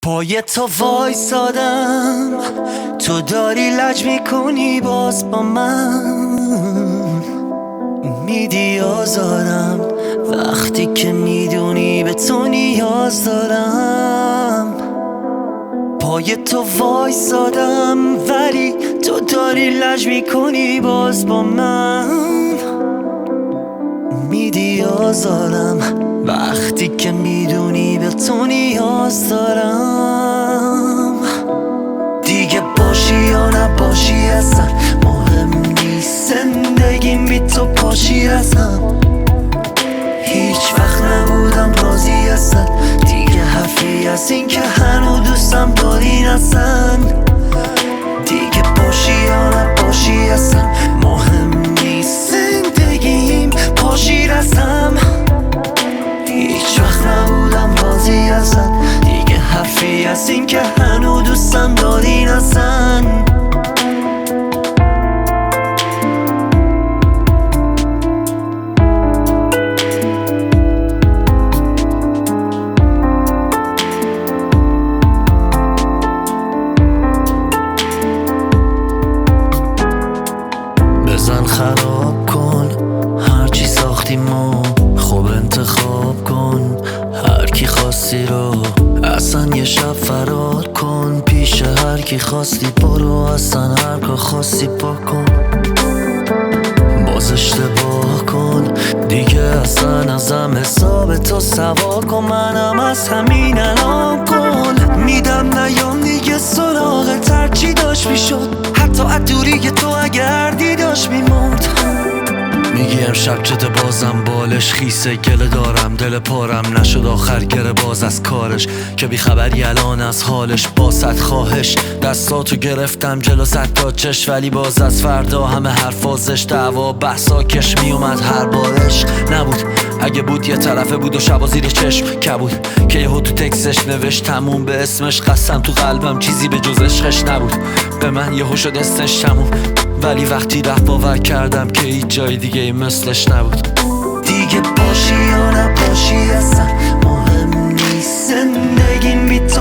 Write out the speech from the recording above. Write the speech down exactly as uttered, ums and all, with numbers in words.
پای تو وایسادم، تو داری لج میکنی باز با من، میدی آزارم وقتی که میدونی به تو نیاز دارم. پای تو وایسادم ولی تو داری لج میکنی باز با من، میدی آزارم وقتی که میدونی به تو نیاز دارم. دیگه باشی یا نباشی اصلا مهم نیست، زندگیم بی تو پاشی اصلا. هیچ وقت نبودم راضی اصلا، دیگه حرفی از این که هنو دوستم داری اصلا. دیگه باشی یا نباشی اصلا مهم نیست، زندگیم پاشی رسم. هیچ وقت نبودم راضی اصلا، دیگه حرفی از این که هنو دوستم داری اصلا. بزن خراب کن هرچی ساختیم و خوب انتخاب کن هر کی خواستی رو، اصلا یه شب فرار کن پیش هر کی خواستی برو، اصلا هر کار خواستی بکن. باز اشتباه کن دیگه اصلا ازم حساب تو سوا کن، منم از همین الان کن میدم نیام دیگه سراغ ترچی داشت میشد، حتی از دوری تو اگر دیداش میموند. میگی امشب چته بازم بالش خیسه گله دارم، دل پارم نشد آخر گره باز از کارش، که بی خبری الان از حالش. با صد خواهش دستاتو گرفتم جلو صد تا چش، ولی باز از فردا همه حرفازش دعوا بحثا کش میومد هر بارش. نبود اگه بود یه طرفه بود و شبا زیر چشم کبود، که یهو تو تکسش نوشت تموم به اسمش، قسم تو قلبم چیزی به جز عشقش نبود. به من یهو شد استش تموم، ولی وقتی رفت باور کردم که هیچ جای دیگه ای مثلش نبود. دیگه باشی یا نباشی اصلا مهم نیست، زندگیم بی